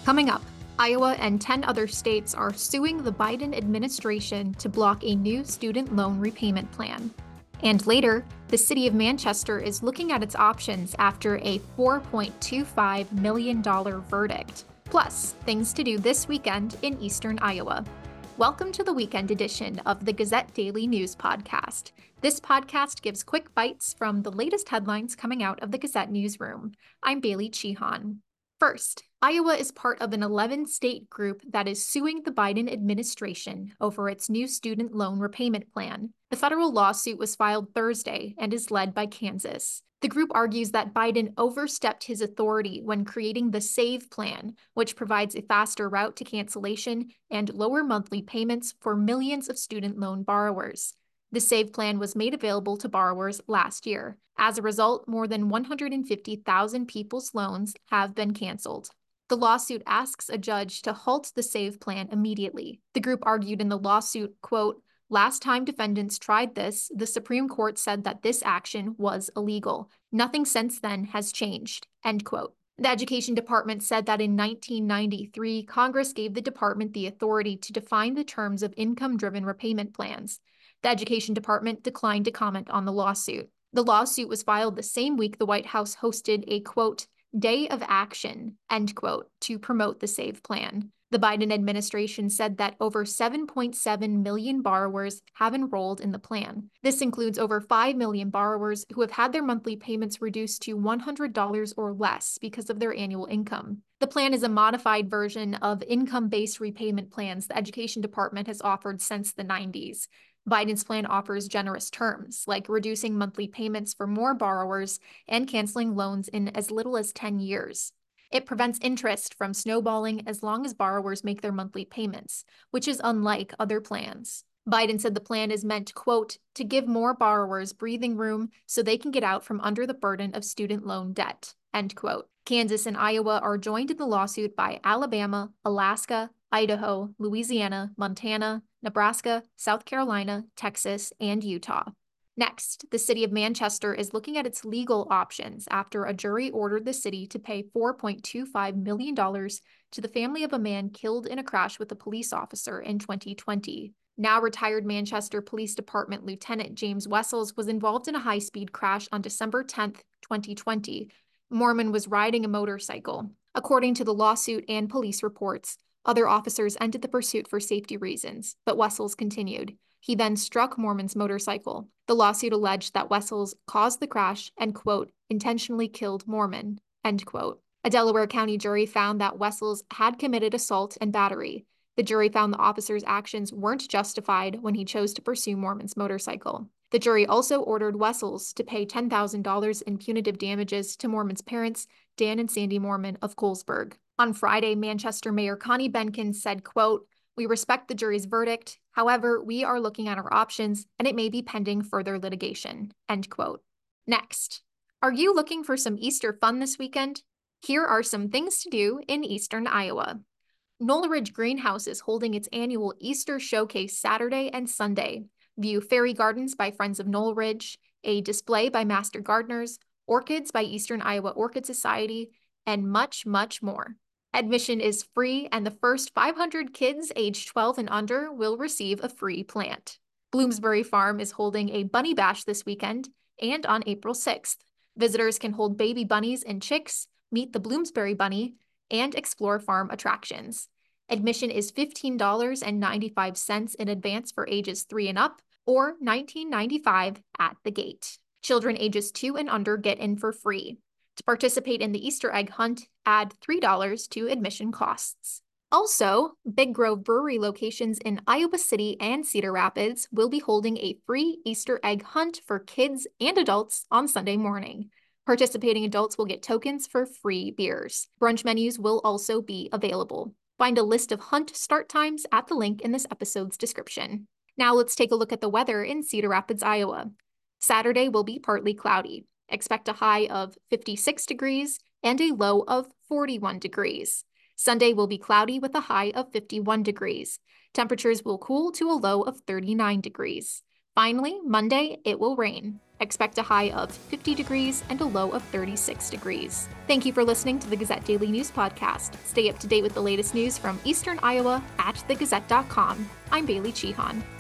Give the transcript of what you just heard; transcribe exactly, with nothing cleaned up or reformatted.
Coming up, Iowa and ten other states are suing the Biden administration to block a new student loan repayment plan. And later, the city of Manchester is looking at its options after a four point two five million dollars verdict. Plus, things to do this weekend in eastern Iowa. Welcome to the weekend edition of the Gazette Daily News Podcast. This podcast gives quick bites from the latest headlines coming out of the Gazette newsroom. I'm Bailey Chihan. First, Iowa is part of an eleven-state group that is suing the Biden administration over its new student loan repayment plan. The federal lawsuit was filed Thursday and is led by Kansas. The group argues that Biden overstepped his authority when creating the SAVE plan, which provides a faster route to cancellation and lower monthly payments for millions of student loan borrowers. The SAVE plan was made available to borrowers last year. As a result, more than one hundred fifty thousand people's loans have been canceled. The lawsuit asks a judge to halt the SAVE plan immediately. The group argued in the lawsuit, quote, "Last time defendants tried this, the Supreme Court said that this action was illegal. Nothing since then has changed," end quote. The Education Department said that in nineteen ninety-three, Congress gave the department the authority to define the terms of income-driven repayment plans. The Education Department declined to comment on the lawsuit. The lawsuit was filed the same week the White House hosted a, quote, "day of action," end quote, to promote the SAVE plan. The Biden administration said that over seven point seven million borrowers have enrolled in the plan. This includes over five million borrowers who have had their monthly payments reduced to one hundred dollars or less because of their annual income. The plan is a modified version of income-based repayment plans the Education Department has offered since the nineties. Biden's plan offers generous terms, like reducing monthly payments for more borrowers and canceling loans in as little as ten years. It prevents interest from snowballing as long as borrowers make their monthly payments, which is unlike other plans. Biden said the plan is meant, quote, "to give more borrowers breathing room so they can get out from under the burden of student loan debt," end quote. Kansas and Iowa are joined in the lawsuit by Alabama, Alaska, Idaho, Louisiana, Montana, Nebraska, South Carolina, Texas, and Utah. Next, the city of Manchester is looking at its legal options after a jury ordered the city to pay four point two five million dollars to the family of a man killed in a crash with a police officer in twenty twenty. Now retired Manchester Police Department Lieutenant James Wessels was involved in a high-speed crash on December tenth, twenty twenty. Mormon was riding a motorcycle. According to the lawsuit and police reports, other officers ended the pursuit for safety reasons, but Wessels continued. He then struck Mormon's motorcycle. The lawsuit alleged that Wessels caused the crash and, quote, "intentionally killed Mormon," end quote. A Delaware County jury found that Wessels had committed assault and battery. The jury found the officer's actions weren't justified when he chose to pursue Mormon's motorcycle. The jury also ordered Wessels to pay ten thousand dollars in punitive damages to Mormon's parents, Dan and Sandy Mormon of Colesburg. On Friday, Manchester Mayor Connie Benkin said, quote, "We respect the jury's verdict. However, we are looking at our options, and it may be pending further litigation," end quote. Next, are you looking for some Easter fun this weekend? Here are some things to do in eastern Iowa. Knoll Ridge Greenhouse is holding its annual Easter Showcase Saturday and Sunday. View fairy gardens by Friends of Knoll Ridge, a display by Master Gardeners, orchids by Eastern Iowa Orchid Society, and much, much more. Admission is free, and the first five hundred kids aged twelve and under will receive a free plant. Bloomsbury Farm is holding a bunny bash this weekend and on April sixth. Visitors can hold baby bunnies and chicks, meet the Bloomsbury Bunny, and explore farm attractions. Admission is fifteen dollars and ninety-five cents in advance for ages three and up, or nineteen ninety-five at the gate. Children ages two and under get in for free. To participate in the Easter egg hunt, add three dollars to admission costs. Also, Big Grove Brewery locations in Iowa City and Cedar Rapids will be holding a free Easter egg hunt for kids and adults on Sunday morning. Participating adults will get tokens for free beers. Brunch menus will also be available. Find a list of hunt start times at the link in this episode's description. Now let's take a look at the weather in Cedar Rapids, Iowa. Saturday will be partly cloudy. Expect a high of fifty-six degrees and a low of forty-one degrees. Sunday will be cloudy with a high of fifty-one degrees. Temperatures will cool to a low of thirty-nine degrees. Finally, Monday, it will rain. expect a high of fifty degrees and a low of thirty-six degrees. Thank you for listening to the Gazette Daily News Podcast. Stay up to date with the latest news from Eastern Iowa at the gazette dot com. I'm Bailey Chihan.